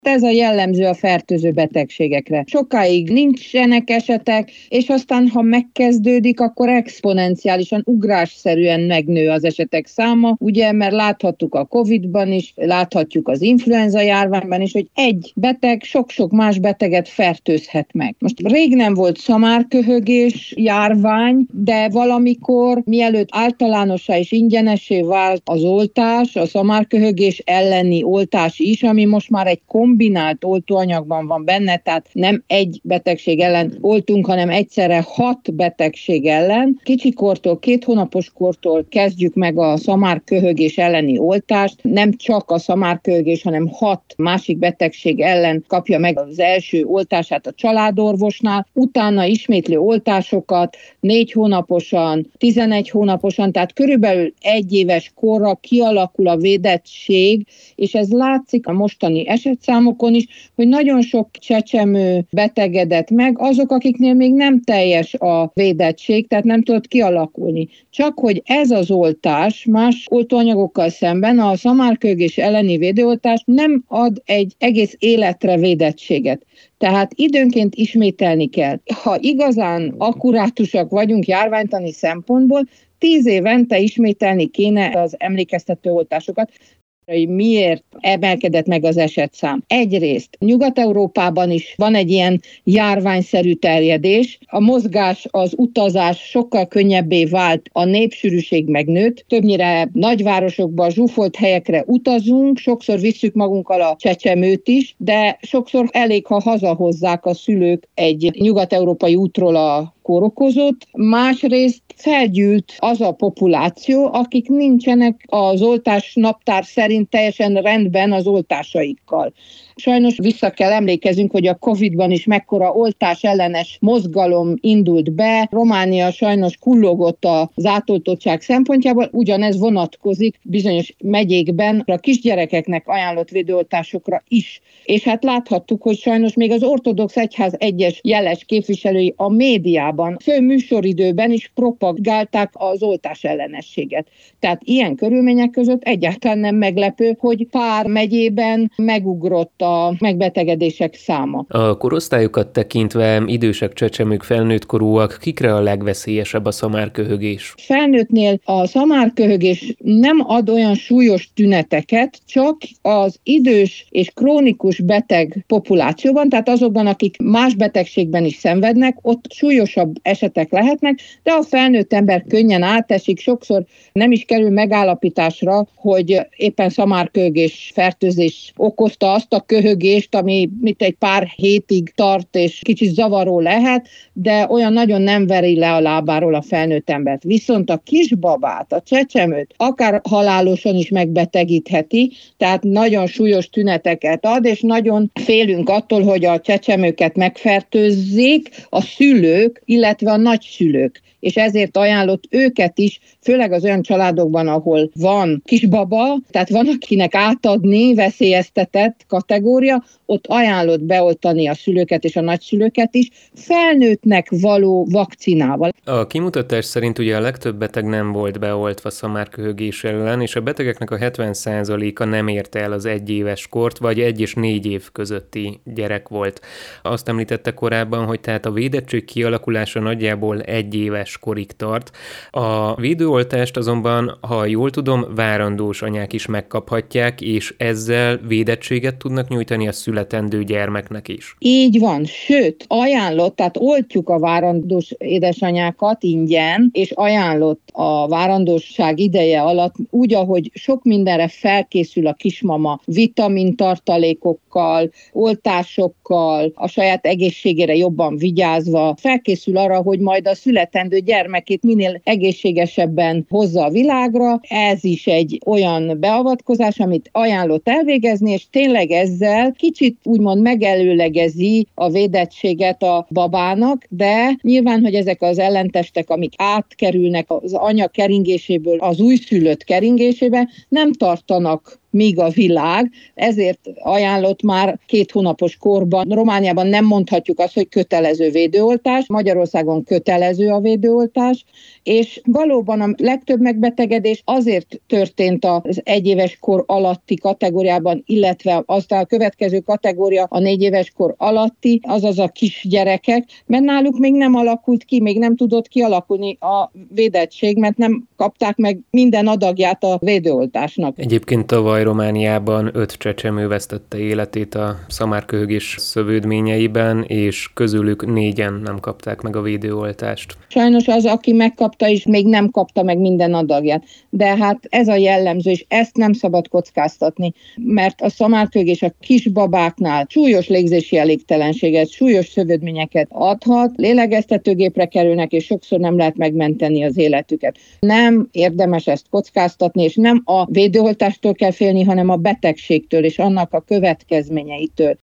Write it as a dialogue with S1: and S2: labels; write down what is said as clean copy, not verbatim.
S1: Ez a jellemző a fertőző betegségekre. Sokáig nincsenek esetek, és aztán, ha megkezdődik, akkor exponenciálisan, ugrásszerűen megnő az esetek száma, ugye, mert láthattuk a Covid-ban is, láthatjuk az influenza járványban is, hogy egy beteg sok-sok más beteget fertőzhet meg. Most rég nem volt szamárköhögés járvány, de valamikor, mielőtt általánossá és ingyenessé vált az oltás, a szamárköhögés elleni oltás is, ami most már egy kombinált oltóanyagban van benne, tehát nem egy betegség ellen oltunk, hanem egyszerre 6 betegség ellen. Kicsikortól, 2 hónapos kortól kezdjük meg a szamárköhögés elleni oltást. Nem csak a szamárköhögés, hanem 6 másik betegség ellen kapja meg az első oltását a családorvosnál, utána ismétlő oltásokat 4 hónaposan, 11 hónaposan, tehát körülbelül 1 éves korra kialakul a védettség, és ez látszik a mostani esetszámokon is, hogy nagyon sok csecsemő betegedett meg, azok, akiknél még nem teljes a védettség, tehát nem tudott kialakulni. Csak hogy ez az oltás más oltóanyagokkal szemben, a szamárköhögés elleni védőoltás nem ad egy egész életre védettséget. Tehát időnként ismételni kell. Ha igazán akkurátusak vagyunk járványtani szempontból, 10 évente ismételni kéne az emlékeztető oltásokat. Miért emelkedett meg az esetszám? Egyrészt Nyugat-Európában is van egy ilyen járványszerű terjedés, a mozgás, az utazás sokkal könnyebbé vált, a népsűrűség megnőtt, többnyire nagyvárosokba, zsúfolt helyekre utazunk, sokszor visszük magunkkal a csecsemőt is, de sokszor elég, ha hazahozzák a szülők egy nyugat-európai útról a kórokozót. Másrészt felgyűlt az a populáció, akik nincsenek az oltás naptár szerint teljesen rendben az oltásaikkal. Sajnos vissza kell emlékezünk, hogy a Covid-ban is mekkora oltás ellenes mozgalom indult be. Románia sajnos kullogott az átoltottság szempontjából, ugyanez vonatkozik bizonyos megyékben a kisgyerekeknek ajánlott védőoltásokra is. És hát láthattuk, hogy sajnos még az ortodox egyház egyes jeles képviselői a médiában, fő műsoridőben is propagálták az oltás ellenességet. Tehát ilyen körülmények között egyáltalán nem meglepő, hogy pár megyében megugrott a megbetegedések száma.
S2: A korosztályokat tekintve idősek, csecsemők, felnőttkorúak, kikre a legveszélyesebb a szamárköhögés?
S1: Felnőttnél a szamárköhögés nem ad olyan súlyos tüneteket, csak az idős és krónikus beteg populációban, tehát azokban, akik más betegségben is szenvednek, ott súlyosabb esetek lehetnek, de a felnőtt ember könnyen átesik, sokszor nem is kerül megállapításra, hogy éppen szamárköhögés fertőzés okozta azt a köhögést, ami egy pár hétig tart, és kicsit zavaró lehet, de olyan nagyon nem veri le a lábáról a felnőtt embert. Viszont a kisbabát, a csecsemőt akár halálosan is megbetegítheti, tehát nagyon súlyos tüneteket ad, és nagyon félünk attól, hogy a csecsemőket megfertőzzék a szülők, illetve a nagyszülők. És ezért ajánlott őket is, főleg az olyan családokban, ahol van kisbaba, tehát van, akinek átadni veszélyeztetett kategória, ott ajánlott beoltani a szülőket és a nagyszülőket is, felnőttnek való vakcinával.
S2: A kimutatás szerint ugye a legtöbb beteg nem volt beoltva szamárköhögés ellen, és a betegeknek a 70%-a nem érte el az 1 éves kort, vagy 1 és 4 év közötti gyerek volt. Azt említette korábban, hogy tehát a védettség kialakulása nagyjából 1 éves korig tart. A védőoltást azonban, ha jól tudom, várandós anyák is megkaphatják, és ezzel védettséget tudnak nyújtani a születendő gyermeknek is.
S1: Így van, sőt, ajánlott, tehát oltjuk a várandós édesanyákat ingyen, és ajánlott a várandóság ideje alatt úgy, ahogy sok mindenre felkészül a kismama, vitamintartalékokkal, oltásokkal, a saját egészségére jobban vigyázva, felkészül arra, hogy majd a születendő gyermekét minél egészségesebben hozza a világra. Ez is egy olyan beavatkozás, amit ajánlott elvégezni, és tényleg ezzel kicsit úgymond megelőlegezi a védettséget a babának, de nyilván, hogy ezek az ellentestek, amik átkerülnek az anya keringéséből az újszülött keringésébe, nem tartanak míg a világ, ezért ajánlott már 2 hónapos korban. Romániában nem mondhatjuk azt, hogy kötelező védőoltás, Magyarországon kötelező a védőoltás, és valóban a legtöbb megbetegedés azért történt az 1 éves kor alatti kategóriában, illetve aztán a következő kategória a 4 éves kor alatti, azaz a kisgyerekek, mert náluk még nem alakult ki, még nem tudott kialakulni a védettség, mert nem kapták meg minden adagját a védőoltásnak.
S2: Egyébként tavaly Romániában 5 csecsemő vesztette életét a szamárköhögés szövődményeiben, és közülük 4-en nem kapták meg a védőoltást.
S1: Sajnos az, aki megkapta is, még nem kapta meg minden adagját. De hát ez a jellemző, és ezt nem szabad kockáztatni, mert a szamárköhögés a kisbabáknál súlyos légzési elégtelenséget, súlyos szövődményeket adhat, lélegeztetőgépre kerülnek, és sokszor nem lehet megmenteni az életüket. Nem érdemes ezt kockáztatni, és nem a védőoltástól kell félni, hanem a betegségtől és annak a következményeitől.